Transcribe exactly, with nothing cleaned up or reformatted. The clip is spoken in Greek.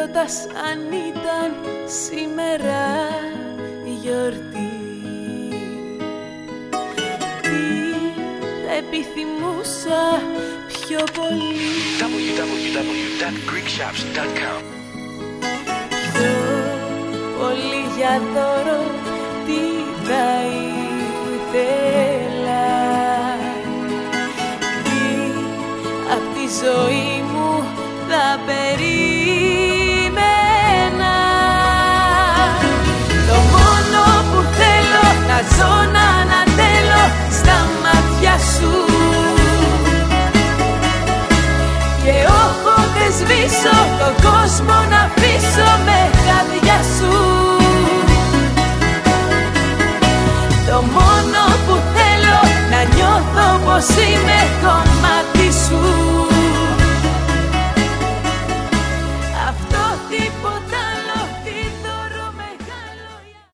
ρωτάς αν ήταν σήμερα γιορτή. Τι θα επιθυμούσα πιο πολύ. double-u double-u double-u dot greek shops dot com. Πιο πολύ για δώρο τι θα ήθελα. Τι απ' τη ζωή μου θα περίμενα. Το μόνο που θέλω να ζω να ανατέλω στα μάτια σου και όποτε σβήσω τον κόσμο να αφήσω με χάδια σου. Το μόνο που θέλω να νιώθω πως είμαι κομμάτι